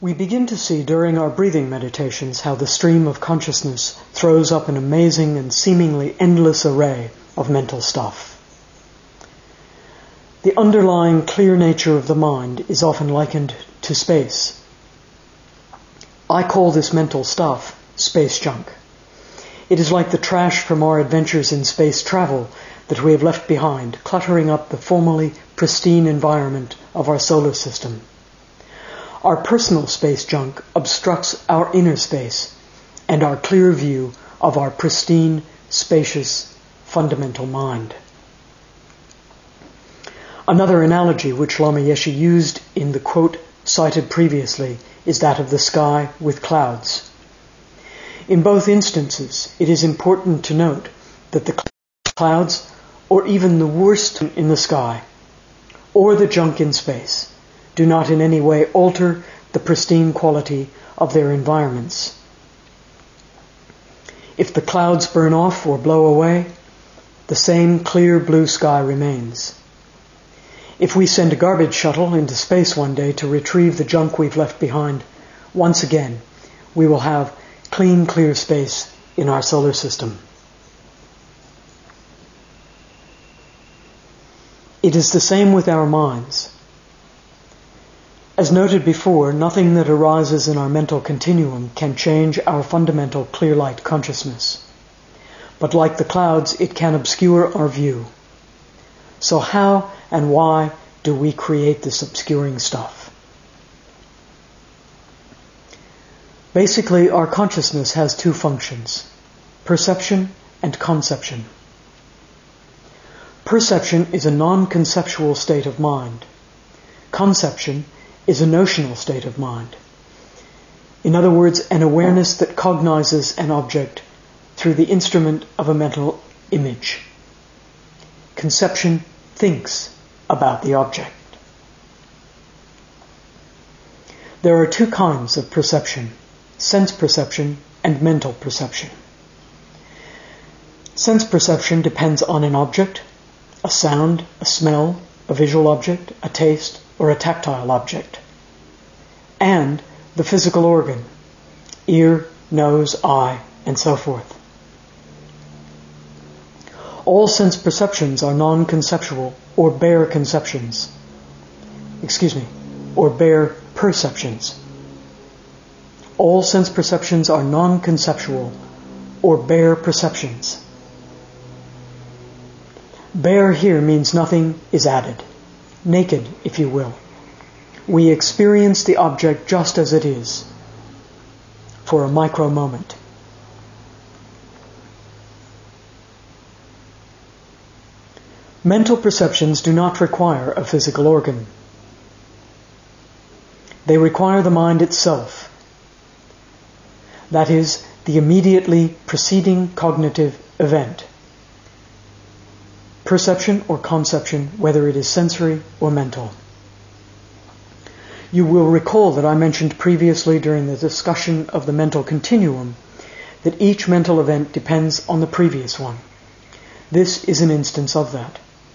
We begin to see during our breathing meditations how the stream of consciousness throws up an amazing and seemingly endless array of mental stuff. The underlying clear nature of the mind is often likened to space. I call this mental stuff space junk. It is like the trash from our adventures in space travel that we have left behind, cluttering up the formerly pristine environment of our solar system. Our personal space junk obstructs our inner space and our clear view of our pristine, spacious, fundamental mind. Another analogy which Lama Yeshe used in the quote cited previously is that of the sky with clouds. In both instances, it is important to note that the clouds, or even the worst in the sky, or the junk in space, do not in any way alter the pristine quality of their environments. If the clouds burn off or blow away, the same clear blue sky remains. If we send a garbage shuttle into space one day to retrieve the junk we've left behind, once again, we will have clean, clear space in our solar system. It is the same with our minds. As noted before, nothing that arises in our mental continuum can change our fundamental clear light consciousness. But like the clouds, it can obscure our view. So how and why do we create this obscuring stuff? Basically, our consciousness has two functions: perception and conception. Perception is a non-conceptual state of mind. Conception is a notional state of mind. In other words, an awareness that cognizes an object through the instrument of a mental image. Conception thinks about the object. There are two kinds of perception: sense perception and mental perception. Sense perception depends on an object, a sound, a smell, a visual object, a taste, or a tactile object, and the physical organ, ear, nose, eye, and so forth. All sense perceptions are non-conceptual or bare conceptions. Or bare perceptions. All sense perceptions are non-conceptual or bare perceptions. Bare here means nothing is added. Naked, if you will. We experience the object just as it is, for a micro moment. Mental perceptions do not require a physical organ. They require the mind itself. That is, the immediately preceding cognitive event. Perception or conception, whether it is sensory or mental. You will recall that I mentioned previously during the discussion of the mental continuum that each mental event depends on the previous one. This is an instance of that.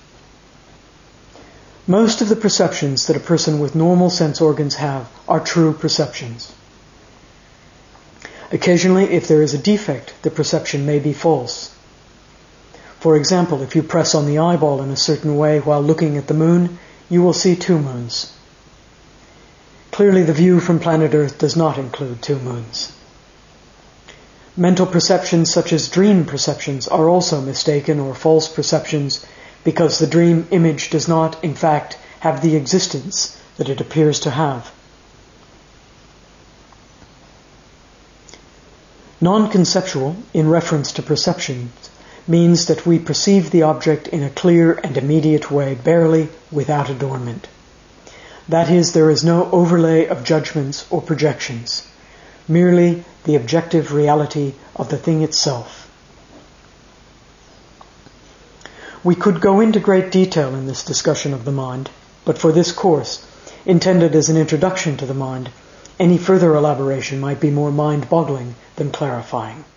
Most of the perceptions that a person with normal sense organs have are true perceptions. Occasionally, if there is a defect, the perception may be false. For example, if you press on the eyeball in a certain way while looking at the moon, you will see two moons. Clearly, the view from planet Earth does not include two moons. Mental perceptions such as dream perceptions are also mistaken or false perceptions because the dream image does not, in fact, have the existence that it appears to have. Non-conceptual, in reference to perceptions, means that we perceive the object in a clear and immediate way, barely without adornment. That is, there is no overlay of judgments or projections, merely the objective reality of the thing itself. We could go into great detail in this discussion of the mind, but for this course, intended as an introduction to the mind, any further elaboration might be more mind-boggling than clarifying.